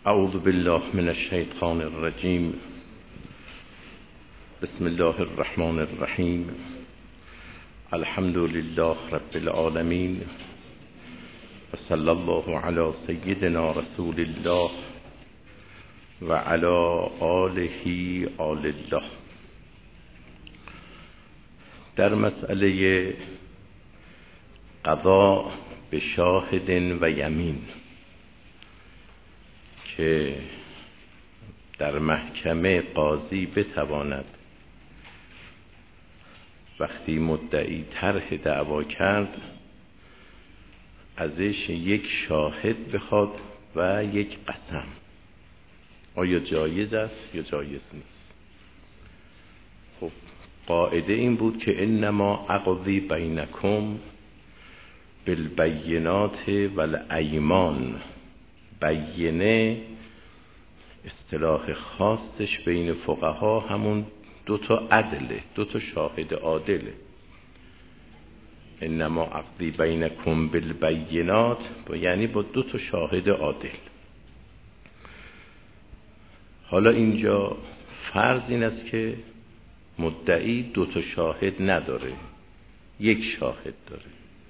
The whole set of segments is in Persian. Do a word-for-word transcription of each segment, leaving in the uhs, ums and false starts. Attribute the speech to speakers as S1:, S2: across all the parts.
S1: اعوذ بالله من الشیطان الرجیم. بسم الله الرحمن الرحیم. الحمد لله رب العالمین و صلی الله علی سیدنا رسول الله و علی آله آل الله. در مسئله قضا به شاهد و یمین که در محکمه قاضی بتواند وقتی مدعی طرح دعوا کرد ازش یک شاهد بخواد و یک قسم، آیا جایز است یا جایز نیست؟ خب قاعده این بود که انما اقضی بینکم بالبینات والایمان. بینه اصطلاح خاصش بین فقها همون دو تا عدله، دو تا شاهد عادله. انما اقضی بینکم بالبینات یعنی با دو تا شاهد عادل. حالا اینجا فرض این است که مدعی دو تا شاهد نداره، یک شاهد داره.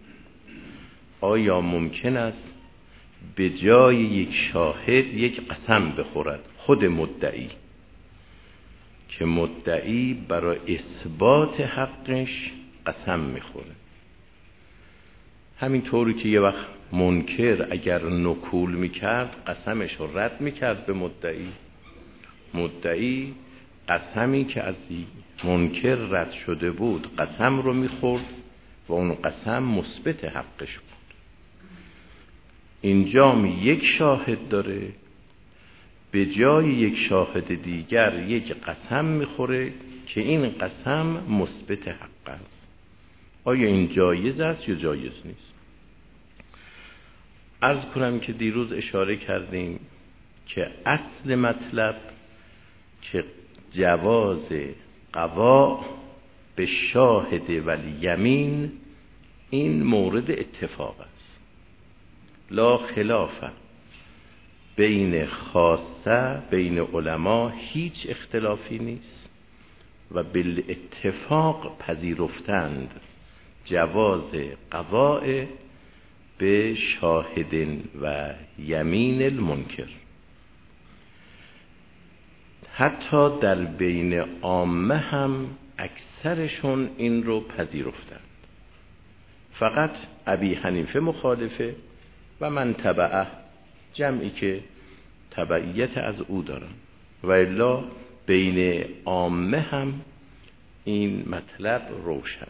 S1: آیا ممکن است به جای یک شاهد یک قسم بخورد خود مدعی، که مدعی برای اثبات حقش قسم میخوره؟ همینطوری که یه وقت منکر اگر نکول میکرد قسمش رو رد میکرد به مدعی، مدعی قسمی که از منکر رد شده بود قسم رو میخورد و اون قسم مثبت حقش بود. اینجا یک شاهد داره، به جای یک شاهد دیگر یک قسم میخوره که این قسم مثبت حق است. آیا این جایز است یا جایز نیست؟ عرض کنم که دیروز اشاره کردیم که اصل مطلب که جواز قضا به شاهد ولی یمین این مورد اتفاق است، لا خلاف. بین خاصه بین علما هیچ اختلافی نیست و بالاتفاق پذیرفتند جواز قضاء به شاهد و یمین المنکر. حتی در بین عامه هم اکثرشون این رو پذیرفتند، فقط ابی حنیفه مخالفه و من تبعه، جمعی که تبعیت از او دارن، و الا بین عامه هم این مطلب روشنه.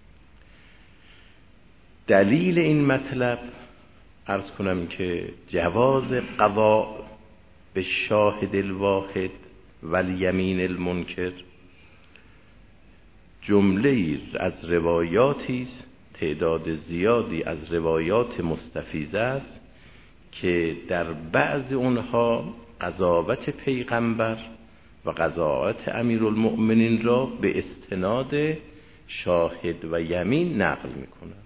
S1: دلیل این مطلب عرض کنم که جواز قضا به شاهد الواحد والیمین المنکر جمله از روایاتی است، تعداد زیادی از روایات مستفیضه است که در بعض اونها قضاوت پیغمبر و قضاوت امیرالمؤمنین را به استناد شاهد و یمین نقل میکنند،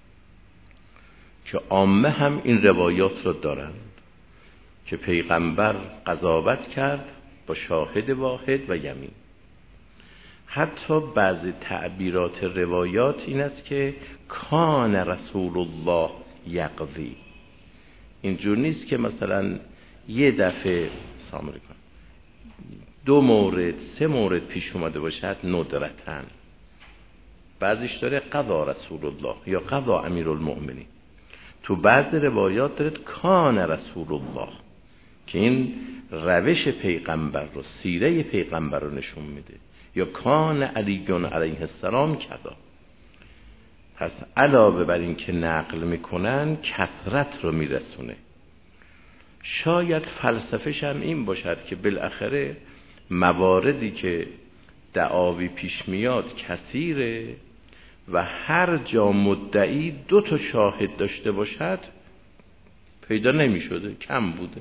S1: که عامه هم این روایات را دارند که پیغمبر قضاوت کرد با شاهد واحد و یمین. حتی بعض تعبیرات روایات این است که کان رسول الله یقضی. اینجور نیست که مثلا یه دفعه سامر کن دو مورد سه مورد پیش اومده باشد ندرتن. بعضیش داره قضا رسول الله یا قضا امیرالمؤمنین، تو بعض روایات داره کان رسول الله، که این روش پیغمبر رو، سیره پیغمبر رو نشون میده، یا کان علی علیه السلام کذا. پس علاوه بر این که نقل میکنن کثرت رو میرسونه. شاید فلسفه‌ش هم این باشد که بالاخره مواردی که دعاوی پیش میاد کثیره و هر جا مدعی دو تا شاهد داشته باشد پیدا نمیشده، کم بوده.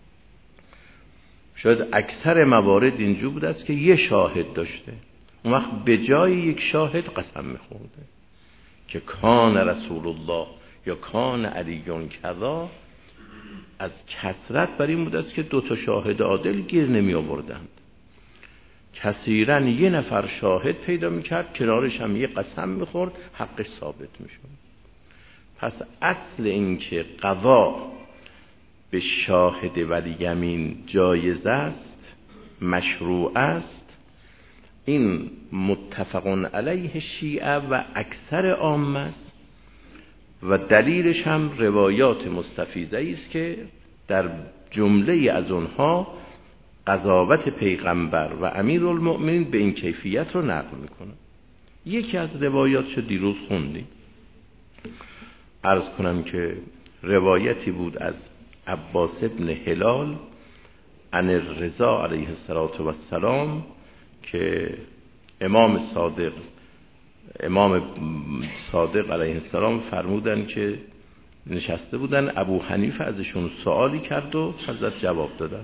S1: شاید اکثر موارد اینجور بوده است که یه شاهد داشته، اون وقت به جای یک شاهد قسم میخورده که کان رسول الله یا کان علیون کذا. از کثرت بر این بود است که دو تا شاهد عادل گیر نمی آوردند. کثیراً یه نفر شاهد پیدا میکرد، کنارش هم یه قسم میخورد، حقش ثابت میشد. پس اصل این که قضا به شاهد ولی یمین جایز است، مشروع است، این متفقون علیه شیعه و اکثر عامه است و دلیلش هم روایات مستفیضه است که در جمله از اونها قضاوت پیغمبر و امیرالمؤمنین به این کیفیت رو نقل میکنه. یکی از روایاتش دیروز خوندیم. عرض کنم که روایتی بود از عباس ابن هلال عن الرضا علیه السلام که امام صادق امام صادق علیه السلام فرمودن که نشسته بودن، ابو حنیفه ازشون سوالی کرد و حضرت جواب دادن.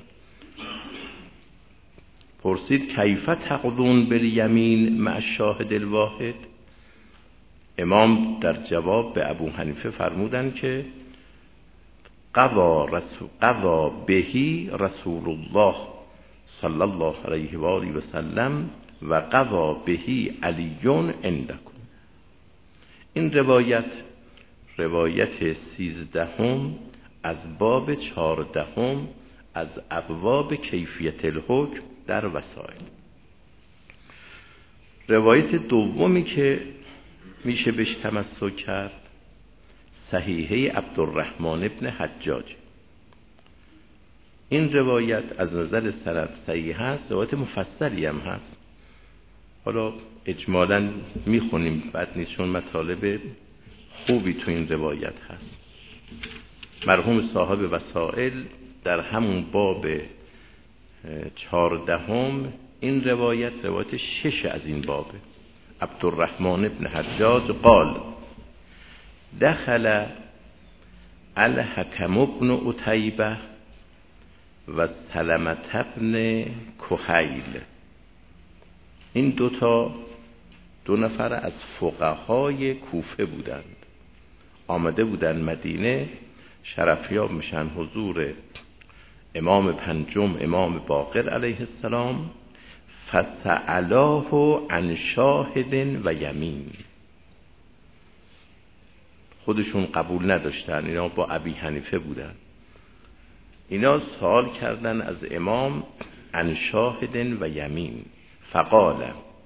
S1: پرسید کیف تقضون بالیمین مع الشاهد الواحد؟ امام در جواب به ابو حنیفه فرمودن که قضا رسول قضا بهی رسول الله صلی الله علیه و آله و سلم و قضا بهی علی عندکم. این روایت روایت سیزدهم از باب چهاردهم از ابواب کیفیت الحکم در وسائل. روایت دومی که میشه بهش تمسک کرد صحیحه عبدالرحمن ابن حجاج. این روایت از نظر سند صحیح هست، روایت مفصلی هم هست. حالا اجمالاً میخونیم بعد نیست، چون مطالب خوبی تو این روایت هست. مرحوم صاحب وسائل در همون باب چهاردهم این روایت روایت شش از این بابه. عبدالرحمن ابن حجاج قال دخل الحکم ابن عتیبه و سلمة ابن کحیل. این دوتا دو نفر از فقهای کوفه بودند، آمده بودند مدینه، شرفیاب میشن حضور امام پنجم امام باقر علیه السلام. فسألاه عن شاهد و یمین. خودشون قبول نداشتن، اینا با ابی حنیفه بودن. اینا سوال کردن از امام عن شاهد و یمین. فقال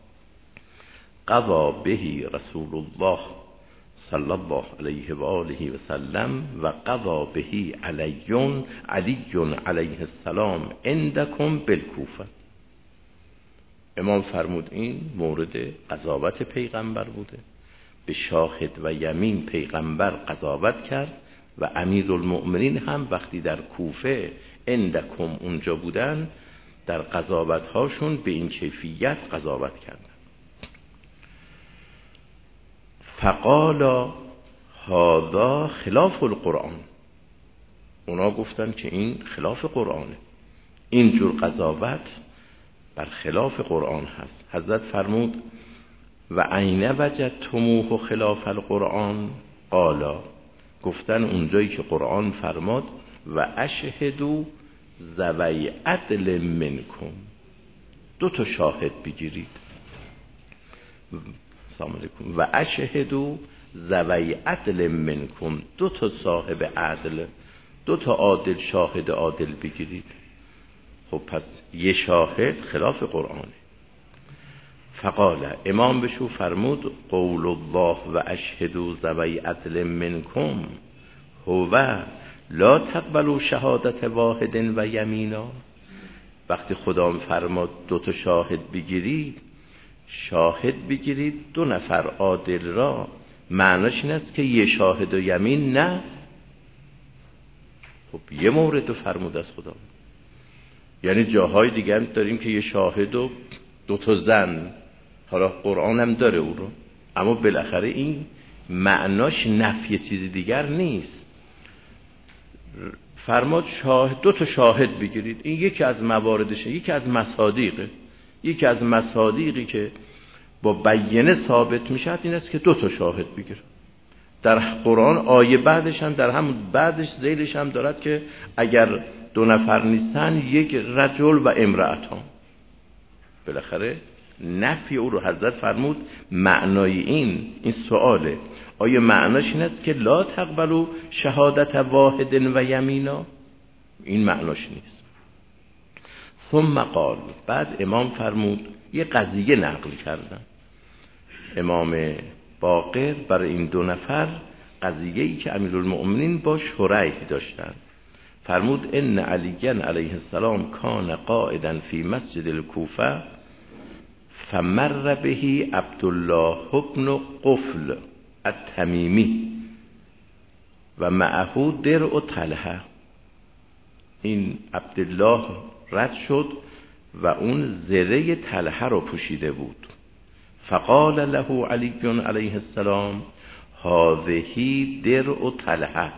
S1: قضا بهی رسول الله صلی الله علیه و آله و سلم و قضا بهی علی علی علیه السلام عندکم بالکوفه. امام فرمود این مورد قضاوت پیغمبر بوده، به شاهد و یمین پیغمبر قضاوت کرد و امیرالمؤمنین هم وقتی در کوفه عندکم اونجا بودن در قضاوت هاشون به این کیفیت قضاوت کردن. فقالا هذا خلاف القرآن. اونا گفتن که این خلاف قرآنه، این جور قضاوت بر خلاف قرآن هست. حضرت فرمود و عین وجدتموه خلاف القرآن قالا. گفتن اونجایی که قرآن فرماد و اشهدوا ذوی عدل منکم، دو تا شاهد بگیرید. سلام علیکم. و اشهدوا ذوی عدل منکم، دو تا صاحب عدل، دو تا عادل شاهد عادل بگیرید. خب پس یه شاهد خلاف قرآنه. فقال امام بشو فرمود قول الله و اشهدوا ذوی عدل منکم هو لا تقبلوا شهادت واحد و یمینا. وقتی خدا فرماد دو تا شاهد بگیرید، شاهد بگیرید دو نفر عادل را، معناش این است که یه شاهد و یمین نه. خب یه مورد رو فرمود از خدا، یعنی جاهای دیگه هم داریم که یه شاهد و دو تا زن، حالا قرآن هم داره او رو، اما بالاخره این معناش نفی چیز دیگر نیست. فرماد شاهد، دو تا شاهد بگیرید. این یکی از مواردشه، یکی از مصادیقه، یکی از مصادیقی که با بیانه ثابت میشه این است که دو تا شاهد بگیر. در قرآن آیه بعدش هم در همون بعدش ذیلش هم دارد که اگر دو نفر نیستن یک رجل و امرأتان. بالاخره نفی او رو حضرت فرمود. معنای این این سواله، آیا معناش این است که لا تقبلوا شهادت واحد و یمینا؟ این معناش نیست. ثم قال، بعد امام فرمود، یه قضیه نقل کردن امام باقر برای این دو نفر، قضیه‌ای که امیرالمؤمنین با شریح داشتن. فرمود ان علی علیه السلام کان قائدا فی مسجد الکوفه فمر به عبدالله ابن قفل التمیمی و معه درع طلحه. این عبدالله رد شد و اون زره طلحه رو پوشیده بود. فقال له علی علیه السلام هذه درع طلحه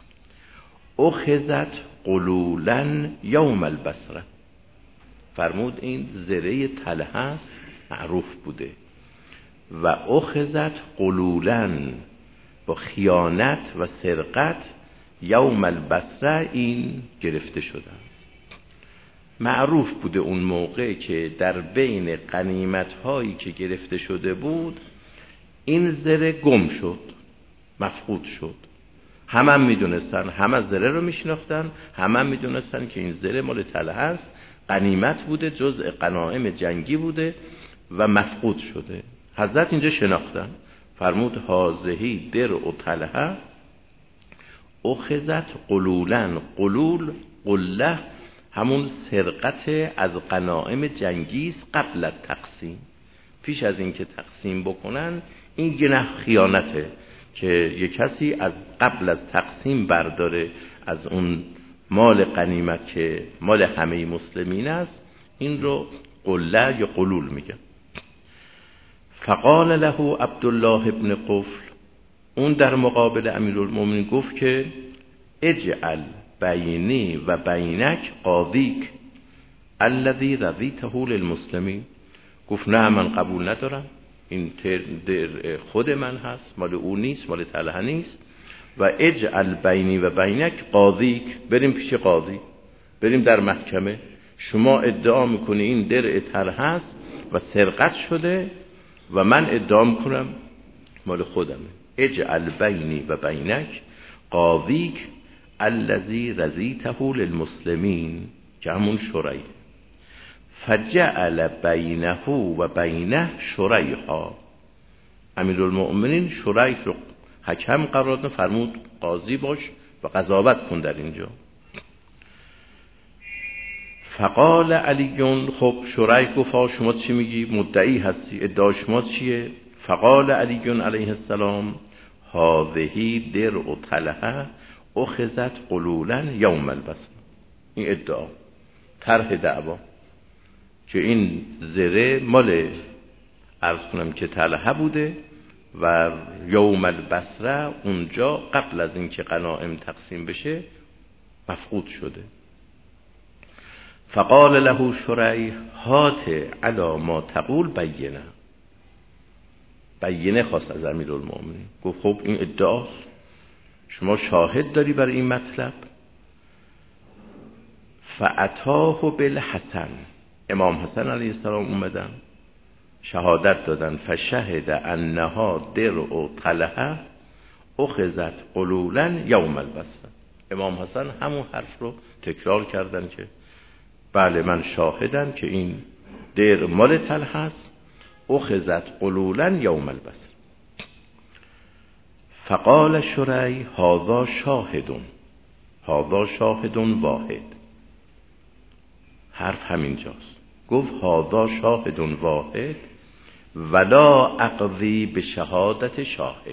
S1: اخذت قلولا یوم البصره. فرمود این زره طلحه است، معروف بوده، و اخذت قلولا، با خیانت و سرقت، یوم البصره این گرفته شده است. معروف بوده اون موقع که در بین غنیمت هایی که گرفته شده بود این زره گم شد، مفقود شد. همه هم میدونستن، همه زره رو میشناختن، همه هم میدونستن که این زره مال طلحه است، غنیمت بوده، جزء غنایم جنگی بوده و مفقود شده. حضرت اینجا شناختن، فرمود هازهی درع طلحه اخذت قلولا. قلول، قله، همون سرقت از غنایم جنگی است قبل از تقسیم. پیش از این که تقسیم بکنن این گناه خیانته که یک کسی از قبل از تقسیم برداره از اون مال غنیمت که مال همه مسلمین است، این رو قله یا قلول میگن. فقال له عبدالله ابن قفل، اون در مقابل امیرالمومنین گفت که اجعل بینی و بینک قاضیک الذی رضیته للمسلمین. گفت نه، من قبول ندارم، این در خود من هست، مال او نیست، مال طلحه نیست. و اجعل بینی و بینک قاضیک، بریم پیش قاضی، بریم در محکمه. شما ادعا میکنی این درع طلحه است و سرقت شده و من ادعا میکنم مال خودمه. اجعل بینی و بینک قاضیک الذی رضیته للمسلمین، که همون شریح. فجعل بینه و بینه شریحا. امیرالمؤمنین شریح رو حکم قرار داد، فرمود قاضی باش و قضاوت کن در اینجا. فقال علی، خب شریح گفت شما چی میگی؟ مدعی هستی، ادعا شما چیه؟ فقال علی علیه السلام هذه درع طلحه اخذت قلولا یوم البصره. این ادعا، طرح دعوا که این زره مال عرض کنم که طلحه بوده و یوم البصره اونجا قبل از اینکه غنایم تقسیم بشه مفقود شده. فقال له شریح هات علی ما تقول بینه. بینه خواست از امیرالمؤمنین، گفت خب این ادعاست، شما شاهد داری برای این مطلب؟ فاتاه بالحسن، امام حسن علیه السلام اومدن شهادت دادن. فشهد انها درع طلحه اخذت قلولا یوم البصره. امام حسن همون حرف رو تکرار کردن که بله من شاهدم که این درع مال طلحه است، اخذت قلولا یوم البصره. فقال شریح هذا شاهد، هذا شاهد واحد. حرف همینجاست، گفت هذا شاهد واحد ولا اقضی به شهادت شاهد.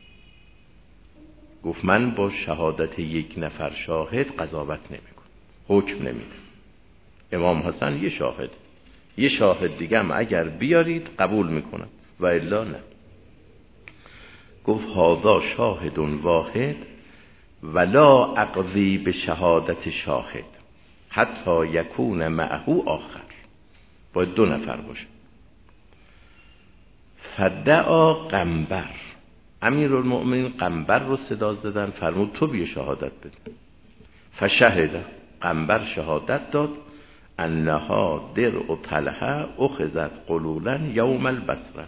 S1: گفت من با شهادت یک نفر شاهد قضاوت نمیکنم، حکم نمیدم. امام حسن یه شاهد، یه شاهد دیگه هم اگر بیارید قبول میکنم و الا نه. گفت هذا شاهد واحد ولا اقضی به شهادت شاهد حتی یکون معه آخر، باید دو نفر باشه. فدعا قنبر، امیرالمؤمنین قنبر رو صدا زدن، فرمود تو بیا شهادت بده. فشهد، قنبر شهادت داد انها درع طلحه اخذت قلولا یوم البصره.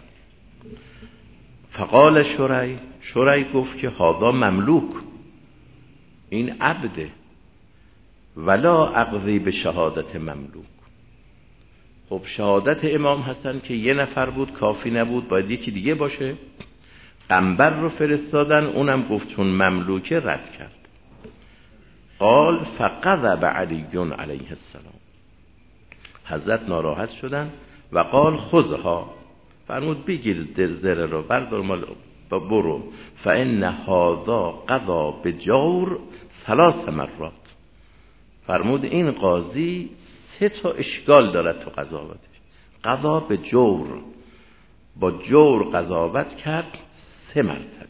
S1: فقال شریح، شریح گفت که هذا مملوک، این عبده، ولا اقضی به شهادت مملوک. خب شهادت امام حسن که یه نفر بود کافی نبود، باید یکی دیگه باشه. قنبر رو فرستادن، اونم گفت چون مملوکه رد کرد. قال فغضب علی علیه السلام، حضرت ناراحت شدن و قال خذها، فرمود بگیر زره رو بردار مال برو، فان هذا قضا بجور ثلاث مرات، فرمود این قاضی سه تا اشکال دارد تو قضاوتش. قضا به جور، با جور قضاوت کرد سه مرتبه.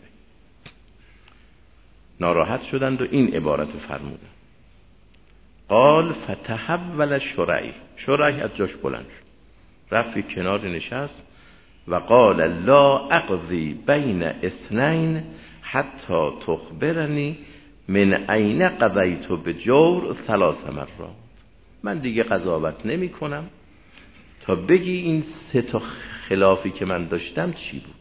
S1: ناراحت شدند و این عبارت فرمودن. قال فتحول شریح، شریح از جاش بلند شد، رفت کنار نشست و قال لا اقضی بین اثنین حتی تخبرنی من این قضیت بجور ثلاث مرات، من دیگه قضاوت نمی کنم تا بگی این سه تا خلافی که من داشتم چی بود.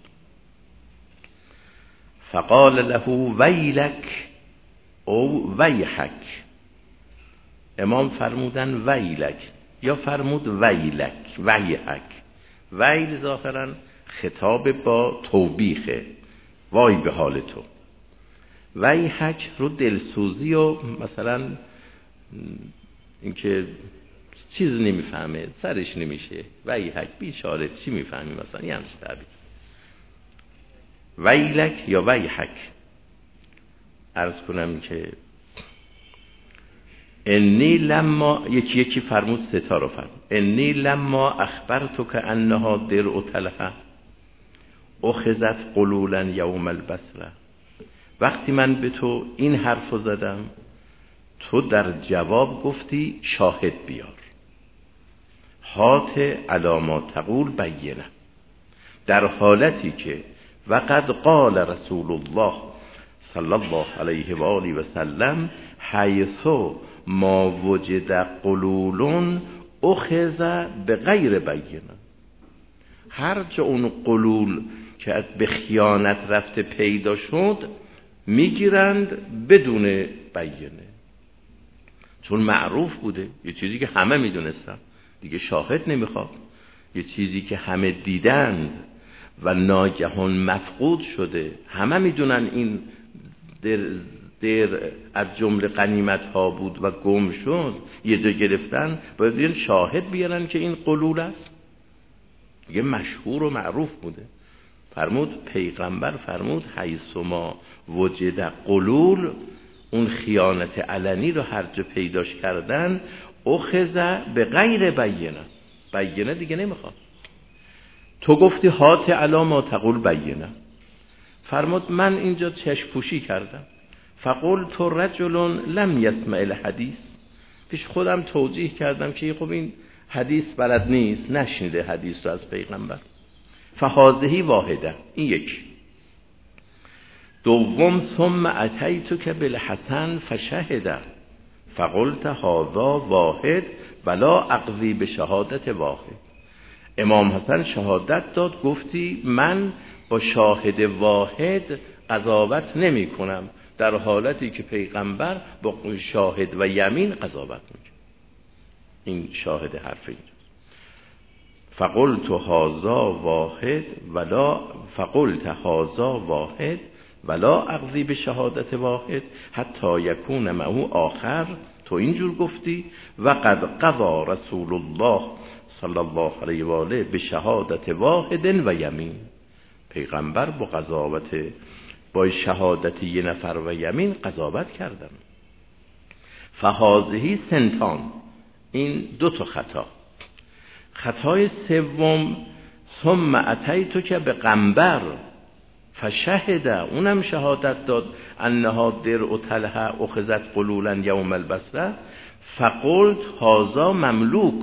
S1: فقال له ویلک او ویحک، امام فرمودن ویلک یا فرمود ویلک ویحک. ویل ظاهرا خطاب با توبیخه، وای به حال تو. ویحک رو دلسوزی و مثلا اینکه چیز نمیفهمه، سرش نمیشه، ویحک بیچاره چی میفهمی، مثلا یه همچه تعبیر. ویلک یا ویحک. عرض کنم که انی لما، یکی یکی فرمود ستا رو فرمود، انی لما اخبرتو که انها درع طلحه اخذت قلولا یوم البصره، وقتی من به تو این حرفو زدم تو در جواب گفتی شاهد بیار. هات علی ما تقول بینه، در حالتی که وقد قال رسول الله صلی الله علیه و آله و سلم حیث ما وجد قلول اخذ به غیر بینه، هر جا اون قلول که به خیانت رفته پیدا شد میگیرند بدون بینه، چون معروف بوده، یه چیزی که همه میدونستن دیگه شاهد نمیخواد، یه چیزی که همه دیدند و ناگهان مفقود شده، همه میدونن این در, در از جمله غنیمت ها بود و گم شد، یه جا گرفتن، باید این شاهد بیارن که این قلول است، دیگه مشهور و معروف بوده. فرمود پیغمبر فرمود حیث ما وجد قلول، اون خیانت علنی رو هر جا پیداش کردن، اخذ به غیر بینه، بینه دیگه نمیخواد. تو گفتی هات علی ما تقول بینه، فرمود من اینجا چشم پوشی کردم. فقلت رجل لم یسمع الحدیث، پیش خودم توجیه کردم که خب این حدیث بلد نیست، نشنیده حدیث رو از پیغمبر. فهذه واحده، این یک. دوم ثم اتیتک بالحسن فشهد فقلت هذا واحد ولا اقضی به شهادت واحد، امام حسن شهادت داد، گفتی من با شاهد واحد قضاوت نمی کنم، در حالتی که پیغمبر با شاهد و یمین قضاوت میکنه. این شاهد حرف اینجاست. فقلت هذا واحد ولا فقلت هذا واحد ولا اقضی به شهادت واحد حتی یکون معه آخر، تو اینجور گفتی و قد قضا رسول الله صلی الله علیه و آله به شهادت واحد و یمین، پیغمبر با قضاوت با شهادت یه نفر و یمین قضاوت کردن. فهذه سنتان، این دو تا خطا. خطای سوم ثم اتیتو که به قنبر فشهد، اونم شهادت داد انها درع طلحه اخذت قلولا یوم البصره، فقلت هذا مملوک،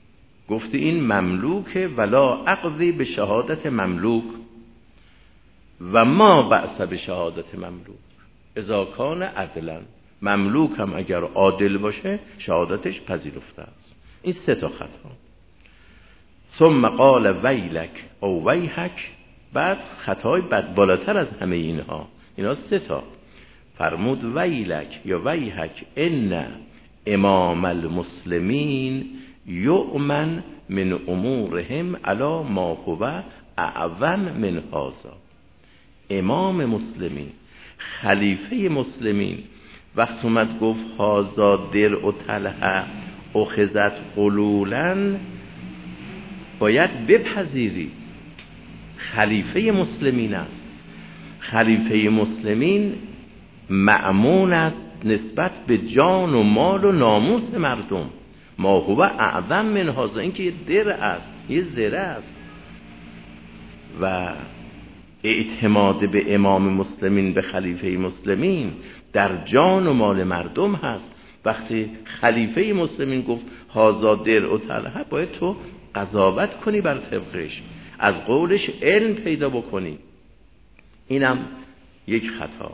S1: گفتی این مملوکه ولا اقضی به شهادت مملوک. و ما بأس به شهادت مملوک اذا کان عدلا، مملوک هم اگر عادل باشه شهادتش پذیرفته است. این سه تا خطا. ثم قال ویلک او ویحک، بعد خطای بد بالاتر از همه اینها، اینا سه تا فرمود ویلک یا ویحک ان امام المسلمین یؤمن من امورهم علی ما هو اعظم من هذا. امام مسلمین، خلیفه مسلمین، وقت اومد گفت هذا درع و طلحه اخذت غلولا، باید بپذیری خلیفه مسلمین است. خلیفه مسلمین مأمون است نسبت به جان و مال و ناموس مردم. ما هو اعظم من هذا، این که یه درع است، یه زره است. و اعتماد به امام مسلمین، به خلیفه مسلمین در جان و مال مردم هست. وقتی خلیفه مسلمین گفت هذا درع و طلحه، باید تو قضاوت کنی بر طبقش، از قولش علم پیدا بکنی. اینم یک خطا.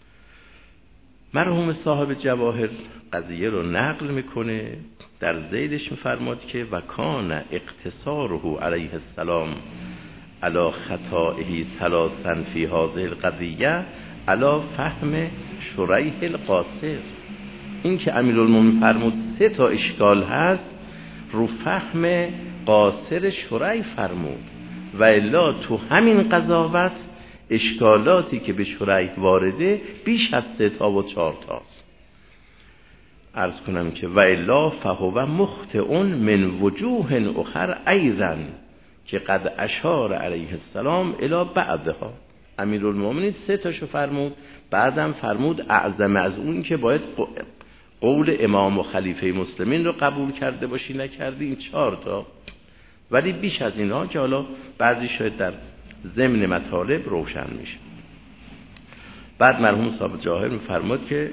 S1: مرحوم صاحب جواهر قضیه رو نقل میکنه، در ذیلش میفرماد که و کان اقتصاره علیه السلام علی خطائه ثلاثا فی هذه القضیه علی فهم شریح القاصر. این که امیرالمومنین فرمود سه تا اشکال هست، رو فهم قاصر شریح فرمود، و الا تو همین قضاوت اشکالاتی که به شریح وارده بیش از سه تا و چهار تاست. عرض کنم که و الا فهو مخطئ من وجوه اخر ایضا که قد اشار علیه السلام الی بعضها. امیرالمومنین سه تاشو فرمود، بعدم فرمود اعظم از اون که باید قول امام و خلیفه مسلمین رو قبول کرده باشی نکردی، این چهار تا. ولی بیش از اینها که حالا بعضی شاید در ضمن مطالب روشن میشه. بعد مرحوم صاحب جواهر میفرماد که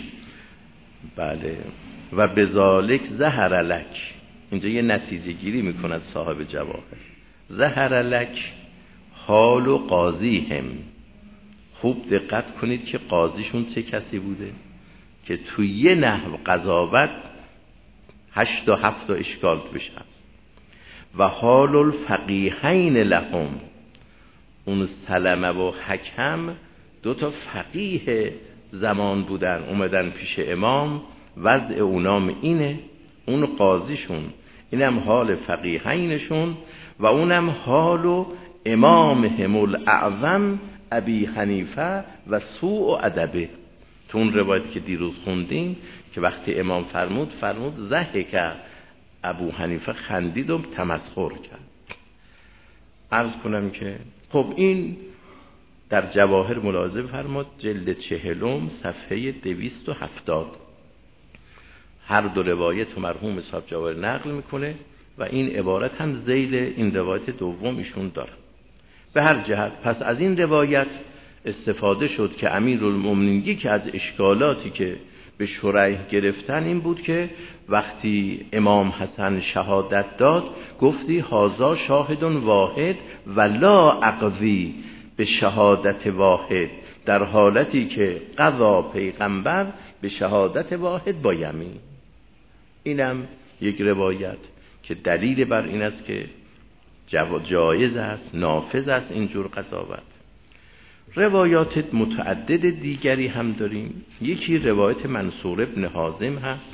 S1: بله و بذالک ظهر لک، اینجا یه نتیجه گیری میکند صاحب جواهر. ظهر لک حال و قاضی هم. خوب دقت کنید که قاضیشون چه کسی بوده که توی یه نحو قضاوت هشت و هفت اشکال بشه هست. و حال الفقیهین لهم، اون سلمه و حکم دو تا فقیه زمان بودن، اومدن پیش امام، وضع اونام اینه، اون قاضیشون، اینم حال فقیهینشون، و اونم حال و امامهم الاعظم ابی حنیفه و سوء و ادبه. تو اون روایت که دیروز خوندیم که وقتی امام فرمود فرمود ضحک ابو حنیفه، خندید و تمسخر کرد. عرض کنم که خب این در جواهر ملاحظه فرمود جلد چهلم صفحه دویست و هفتاد، هر دو روایت مرحوم صاحب جواهر نقل میکنه و این عبارت هم ذیل این روایت دوم ایشون داره. به هر جهت پس از این روایت استفاده شد که امیرالمومنین که از اشکالاتی که به شریح گرفتن این بود که وقتی امام حسن شهادت داد گفتی هازا شاهد واحد و لا اقضی به شهادت واحد، در حالتی که قضا پیغمبر به شهادت واحد با یمین. اینم یک روایت که دلیل بر این است که جایز است، نافذ است اینجور قضاوت. روایات متعدد دیگری هم داریم. یکی روایت منصور ابن حازم هست،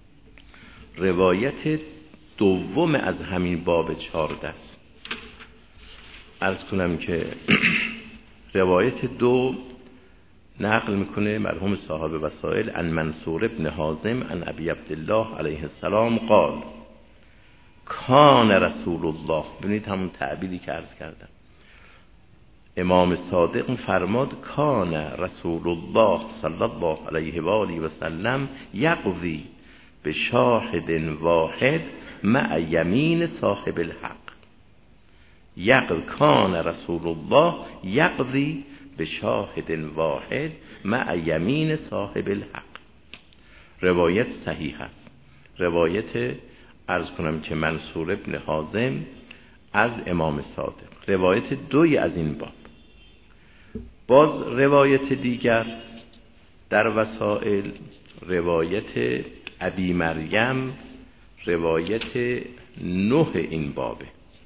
S1: روایت دوم از همین باب چهارده است. عرض کنم که روایت دو نقل میکنه مرحوم صاحب وسائل عن منصور ابن حازم عن ابی عبدالله علیه السلام قال کان رسول الله، ببینید همون تعبیری که عرض کردم، امام صادق فرماد کان رسول الله صلی الله علیه و آله و سلم یقضی به شاهد واحد مع یمین صاحب الحق. یقض کان رسول الله یقضی به شاهد واحد مع یمین صاحب الحق. روایت صحیح است، روایت عرض کنم که منصور ابن حازم از امام صادق، روایت دوی از این باب. باز روایت دیگر در وسائل، روایت ابی مریم، روایت نه این بابه.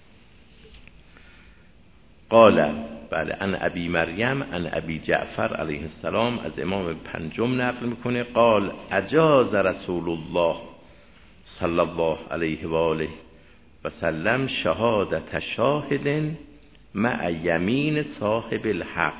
S1: قال بله ان ابی مریم ان ابی جعفر علیه السلام، از امام پنجم نقل میکنه قال اجاز رسول الله صلی الله علیه و آله و سلم شهادت شاهد مع یمین صاحب الحق.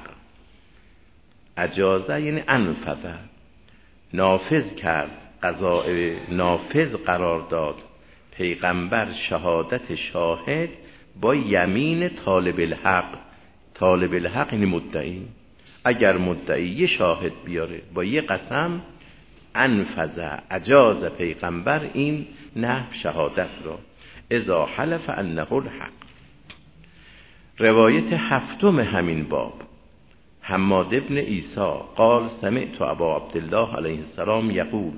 S1: اجازه یعنی انفذ، نافذ کرد، قضاء نافذ قرار داد پیغمبر شهادت شاهد با یمین طالب الحق. طالب الحق یعنی مدعی. اگر مدعی یه شاهد بیاره با یه قسم، انفذ اجاز پیغمبر این نه شهادت را، اذا حلف انه الحق. روایت هفتم همین باب، حماد ابن عیسی قال سمعت ابا عبدالله علیه السلام یقول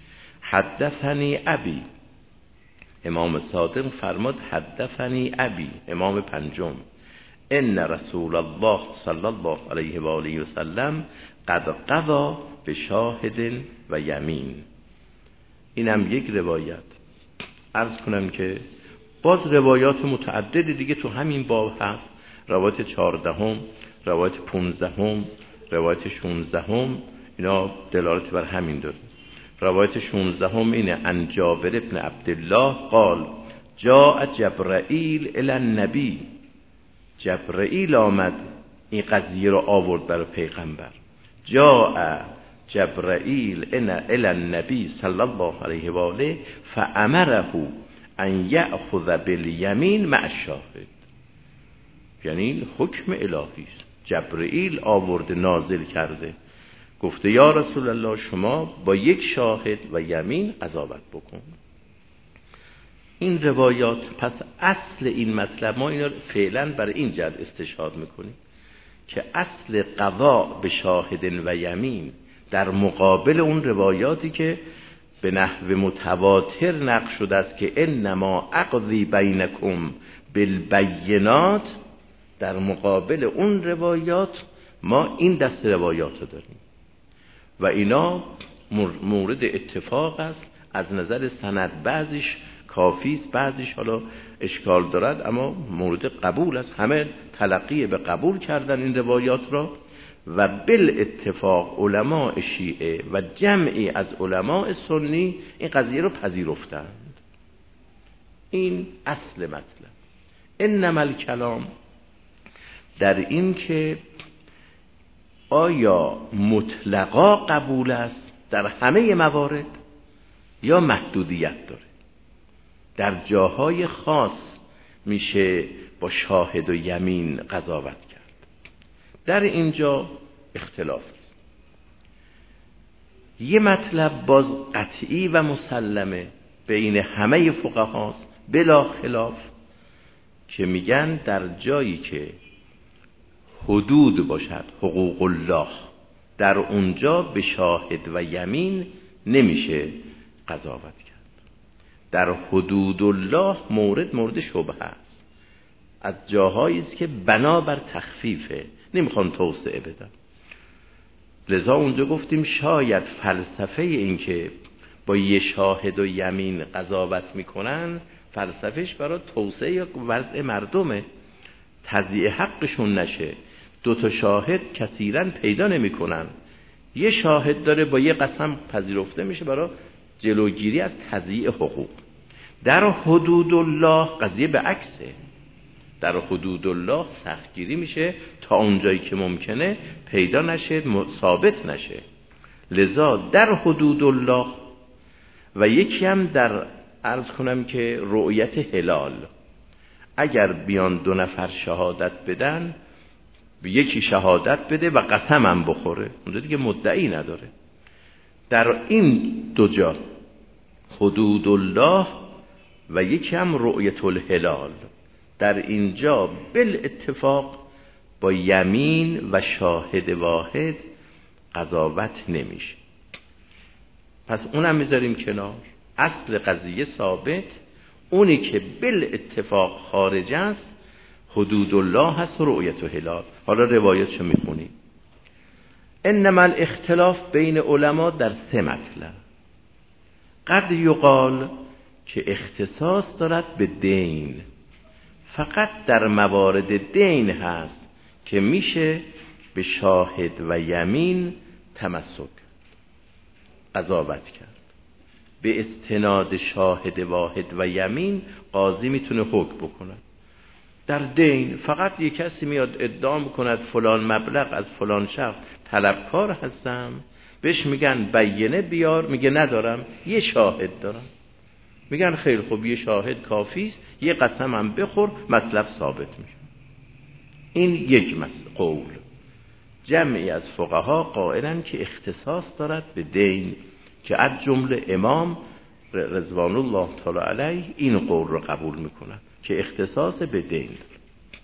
S1: حدثنی ابی. امام صادق فرماد حدثنی ابی، امام پنجم، ان رسول الله صلی الله علیه و آله و سلم قد قضا به شاهد و یمین. اینم یک روایت. عرض کنم که باز روایات متعدد دیگه تو همین باب هست. روایت چهاردهم، روایت پونزدهم، روایت شونزدهم، اینا دلالت بر همین داره. روایت شونزدهم اینه ان جابر ابن عبدالله قال جاء جبرائیل الی النبی. جبرائیل آمد این قضیه رو آورد برای پیغمبر. جاء جبرائیل الی النبی صلی الله علیه و آله فامره ان یأخذ بالیمین مع الشاهد. یعنی حکم الهی است. جبرائیل آورده نازل کرده، گفته یا رسول الله شما با یک شاهد و یمین قضاوت بکن. این روایات، پس اصل این مطلب ما اینا فعلا برای این جهت استشهاد میکنیم که اصل قضا به شاهد و یمین در مقابل اون روایاتی که به نحو متواتر نقل شده است که انما اقضی بینکم بالبینات، در مقابل اون روایات ما این دست روایات رو داریم و اینا مورد اتفاق است. از نظر سند بعضیش کافی است، بعضیش حالا اشکال دارد، اما مورد قبول است. همه تلقی به قبول کردن این روایات را و بالاتفاق علماء شیعه و جمعی از علماء سنی این قضیه رو پذیرفتند. این اصل مطلب. انما الکلام در این که آیا مطلقا قبول است در همه موارد یا محدودیت داره. در جاهای خاص میشه با شاهد و یمین قضاوت کرد. در اینجا اختلاف است. یه مطلب باز قطعی و مسلمه بین همه فقهاست بلا خلاف، که میگن در جایی که حدود باشد، حقوق الله، در اونجا به شاهد و یمین نمیشه قضاوت کرد. در حدود الله مورد مورد شبهه است، از جاهایی است که بنابر تخفیفه، نمیخوان توسعه بدن. لذا اونجا گفتیم شاید فلسفه این که با یه شاهد و یمین قضاوت میکنن فلسفهش برای توسعه یا وضع مردمه، تضییع حقشون نشه. دو تا شاهد کثیرا پیدا نمیکنن، یه شاهد داره با یه قسم پذیرفته میشه برای جلوگیری از تضییع حقوق. در حدود الله قضیه به عکسه. در حدود الله سختگیری میشه تا اونجایی که ممکنه پیدا نشه، ثابت نشه. لذا در حدود الله و یکی هم در عرض کنم که رؤیت هلال، اگر بیان دو نفر شهادت بدن، یکی شهادت بده و قسم هم بخوره، اونجا دیگه مدعی نداره. در این دو جا حدود الله و یکی هم رؤیت الهلال، در اینجا بالاتفاق با یمین و شاهد واحد قضاوت نمیشه. پس اونم میذاریم کنار. اصل قضیه ثابت، اونی که بالاتفاق خارج است حدود الله هست و رؤیت الهلال. حالا روایتشو میخونیم. انما الاختلاف بین علما در سه مطلب. قد یقال که اختصاص دارد به دین، فقط در موارد دین هست که میشه به شاهد و یمین تمسک قضاوت کرد. به استناد شاهد واحد و یمین قاضی میتونه حکم بکنه. در دین فقط یک کسی میاد ادعا میکند فلان مبلغ از فلان شخص طلبکار هستم، بهش میگن بینه بیار، میگه ندارم، یه شاهد دارم. میگن خیلی خوب، یه شاهد کافی است، یه قسم هم بخور، مطلب ثابت میشه. این یک قول. جمعی از فقها قائلن که اختصاص دارد به دین، که از جمله امام رضوان الله تعالی علیه این قول رو قبول میکنن که اختصاص به دین دارد.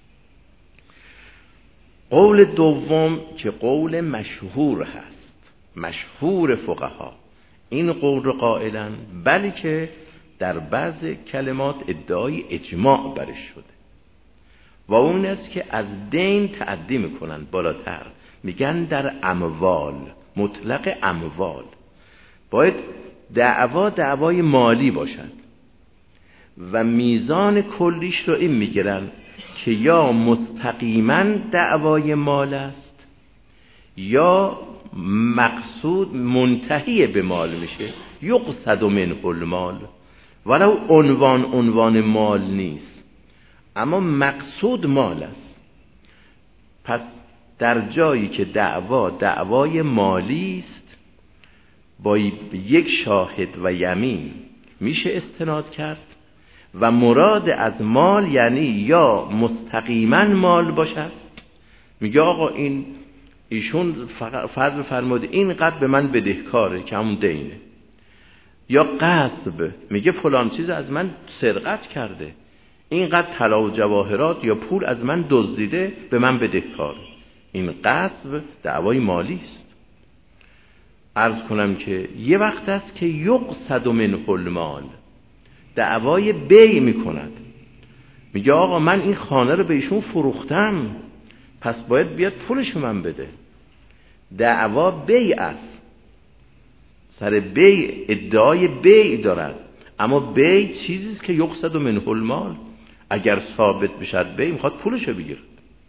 S1: قول دوم که قول مشهور هست، مشهور فقها این قول رو قائلن، بلی که در بعض کلمات ادعای اجماع برش شده، و اون است که از دین تعدی میکنن بالاتر، میگن در اموال، مطلق اموال باید دعوا دعوای مالی باشد و میزان کلیش رو این میگیرن که یا مستقیما دعوای مال است یا مقصود منتهی به مال میشه، یقصد منه المال، ولو عنوان عنوان مال نیست اما مقصود مال است. پس در جایی که دعوا دعوای مالی است، با یک شاهد و یمین میشه استناد کرد و مراد از مال یعنی یا مستقیما مال باشد، میگه آقا این ایشون فرض فرموده اینقدر به من بدهکاره که همون دینه، یا غصب، میگه فلان چیز از من سرقت کرده، اینقدر طلا و جواهرات یا پول از من دزدیده، به من بدهکاره. این غصب دعوای مالی است. عرض کنم که یه وقت است که یقصد منه المال، دعوای بیع میکند، میگه آقا من این خانه رو به ایشون فروختم، پس باید بیاد پولش من بده. دعوا بیع است، سر بیع ادعای بیع دارد، اما بیع چیزیست که یقصد منه المال، اگر ثابت بشد بیع میخواد پولشو بگیرد.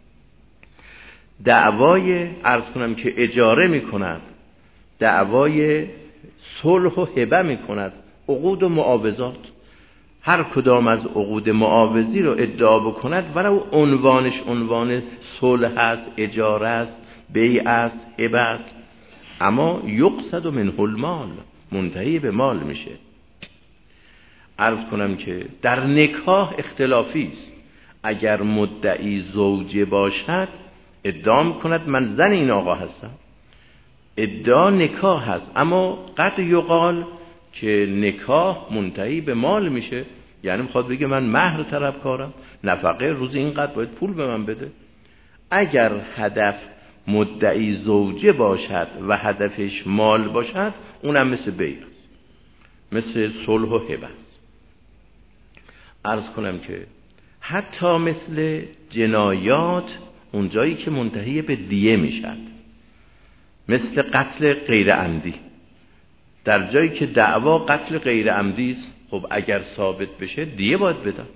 S1: دعوای عرض کنم که اجاره میکند، دعوای صلح و هبه میکند، عقود و معاوضات، هر کدام از عقود معاوضی رو ادعا بکند ولو عنوانش عنوان صلح است، اجاره است، بیع است، هبه است، اما یقصد منه المال، منتهی به مال میشه. عرض کنم که در نکاح اختلافی است. اگر مدعی زوجه باشد ادعا میکند من زن این آقا هستم، ادعا نکاح هست، اما قد یقال که نکاح منتهی به مال میشه، یعنی میخواد بگه من مهر طلبکارم، نفقه روز اینقدر باید پول به من بده. اگر هدف مدعی زوجه باشد و هدفش مال باشد، اونم مثل بیع است، مثل صلح و هبه است. عرض کنم که حتی مثل جنایات اونجایی که منتهی به دیه میشد، مثل قتل غیر عمدی، در جایی که دعوا قتل غیر عمدی است، خب اگر ثابت بشه دیه باید بدن.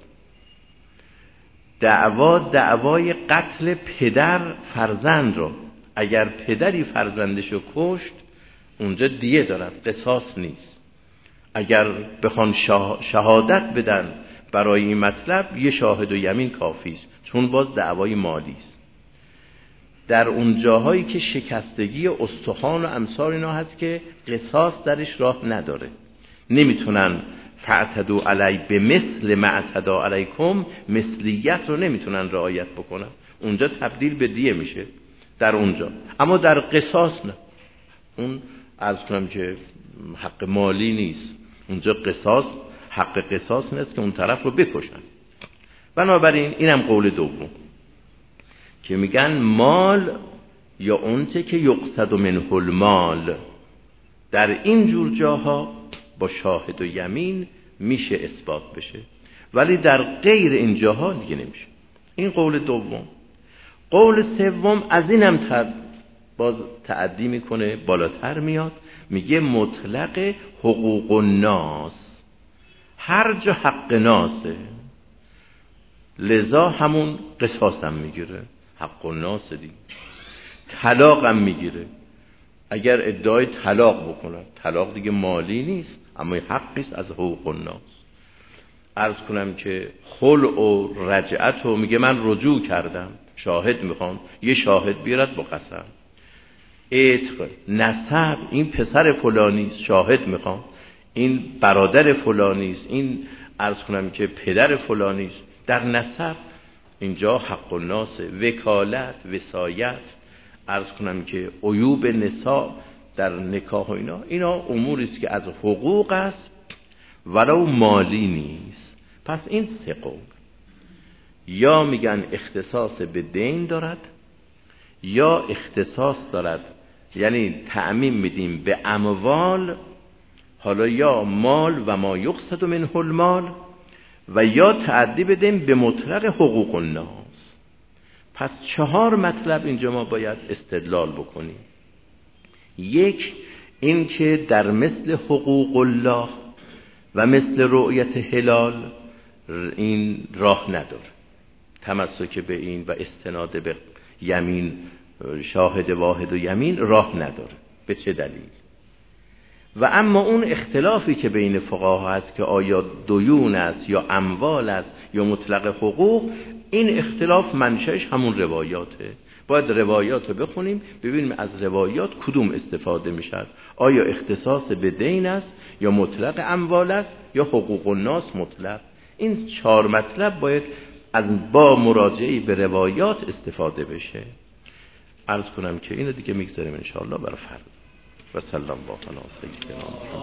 S1: دعوا دعوای قتل پدر فرزند رو، اگر پدری فرزندشو کشت اونجا دیه دارد، قصاص نیست. اگر بخوان شهادت بدن برای این مطلب یه شاهد و یمین کافی است، چون باز دعوای مالی است. در اون جاهایی که شکستگی استخوان و امثال اینا هست که قصاص درش راه نداره، نمیتونن فاعتدوا علی به مثل ما اعتدا علیکم، مثلیت رو نمیتونن رعایت بکنن، اونجا تبدیل به دیه میشه در اونجا. اما در قصاص نه، اون عرض کنم که حق مالی نیست، اونجا قصاص حق قصاص نیست که اون طرف رو بکشن. بنابراین اینم قول دوم که میگن مال یا اونچه که یقصد منه المال، در این جور جاها با شاهد و یمین میشه اثبات بشه، ولی در غیر این جاها دیگه نمیشه. این قول دوم. قول سوم از اینم تر باز تعدی میکنه، بالاتر میاد، میگه مطلق حقوق الناس، هر جا حق ناسه لذا همون قصاص هم میگیره، حق الناس دیگه. طلاق هم میگیره، اگر ادعای طلاق بکنه، طلاق دیگه مالی نیست اما حقیست از حقوق الناس. عرض کنم که خلع و رجعت و میگه من رجوع کردم، شاهد میخوام، یه شاهد بیارد با قسم. عتق، نسب، این پسر فلانیست، شاهد میخوام، این برادر فلانیست، این عرض کنم که پدر فلانیست. در نسب اینجا حق الناس، وکالت، وصایت، عرض کنم که عیوب نساء در نکاح و اینا، اینا اموری است که از حقوق است ولو مالی نیست. پس این سه قول یا میگن اختصاص به دین دارد یا اختصاص دارد، یعنی تعمیم میدیم به اموال، حالا یا مال و ما یقصد منه المال، و یا تعدی بدیم به مطلق حقوق الناس. پس چهار مطلب اینجا ما باید استدلال بکنیم. یک، این که در مثل حقوق الله و مثل رؤیت هلال این راه نداره، تمسک به این و استناد به یمین، شاهد واحد و یمین راه نداره. به چه دلیل؟ و اما اون اختلافی که بین فقها هست که آیا دیون است یا اموال است یا مطلق حقوق، این اختلاف منشأش همون روایاته. باید روایات رو بخونیم ببینیم از روایات کدوم استفاده میشد، آیا اختصاص به دین است یا مطلق اموال است یا حقوق الناس مطلق. این چهار مطلب باید از با مراجعه به روایات استفاده بشه. عرض کنم که اینو دیگه میگذاریم ان شاء الله برای فردا. و صلی الله علی سیدنا محمد.